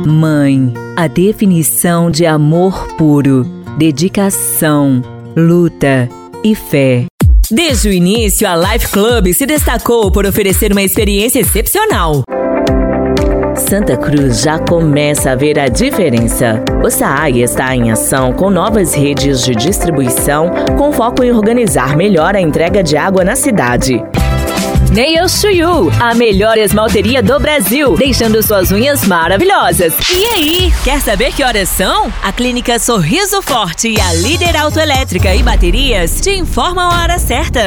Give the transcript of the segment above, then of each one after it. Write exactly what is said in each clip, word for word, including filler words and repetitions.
Mãe, a definição de amor puro, dedicação, luta e fé. Desde o início, a Life Club se destacou por oferecer uma experiência excepcional. Santa Cruz já começa a ver a diferença. O SAAI está em ação com novas redes de distribuição com foco em organizar melhor a entrega de água na cidade. Nails to You, a melhor esmalteria do Brasil, deixando suas unhas maravilhosas. E aí, quer saber que horas são? A Clínica Sorriso Forte e a Líder Autoelétrica e Baterias te informam a hora certa.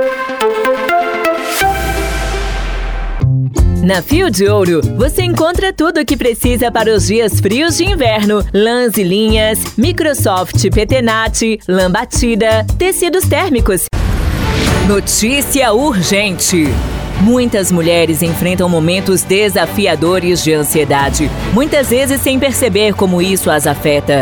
Na Fio de Ouro, você encontra tudo o que precisa para os dias frios de inverno. Lãs e linhas, Microsoft Petenat, lã batida, tecidos térmicos. Notícia urgente! Muitas mulheres enfrentam momentos desafiadores de ansiedade, muitas vezes sem perceber como isso as afeta.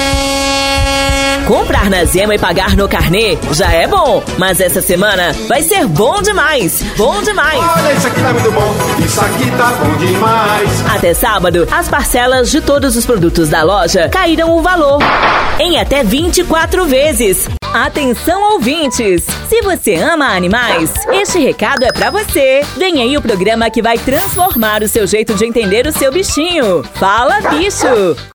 Comprar na Zema e pagar no carnê já é bom, mas essa semana vai ser bom demais! Bom demais! Olha, isso aqui tá muito bom! Isso aqui tá bom demais! Até sábado, as parcelas de todos os produtos da loja caíram o valor em até vinte e quatro vezes. Atenção, ouvintes! Se você ama animais, este recado é pra você. Vem aí o programa que vai transformar o seu jeito de entender o seu bichinho. Fala, bicho!